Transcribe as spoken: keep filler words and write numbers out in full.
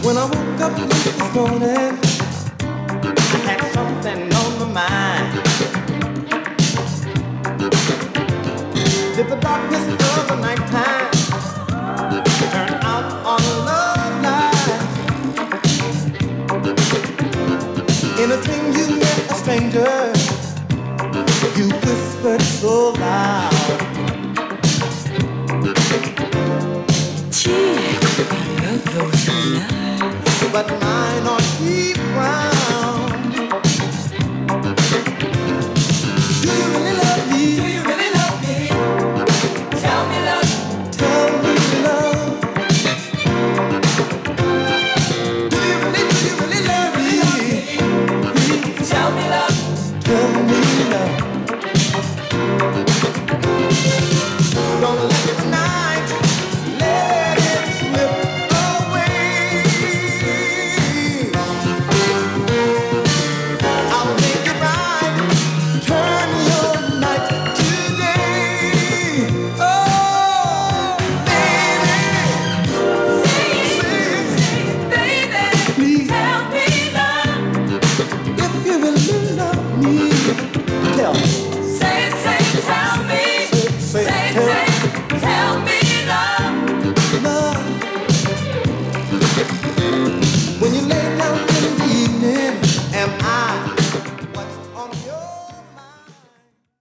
When I woke up late this morning, I had something on my mind. Did the darkness of the nighttime turn out on a love light? In a dream you met a stranger, you whispered so loud. Gee, I love those nights. But mine are deep brown. Do you really love me? Do you really love me? Tell me love. Tell me love. Do you really, do you really love me? Please Tell me love. tell me love. Don't let the night let it slip away. I'll make it right. Turn your night to day. Oh, baby, Baby, please, tell me love. if you really love me, tell me. Say it, say it, tell me. Say, Say it, tell say it, tell me love. love. When you lay down in the evening, am I what's on your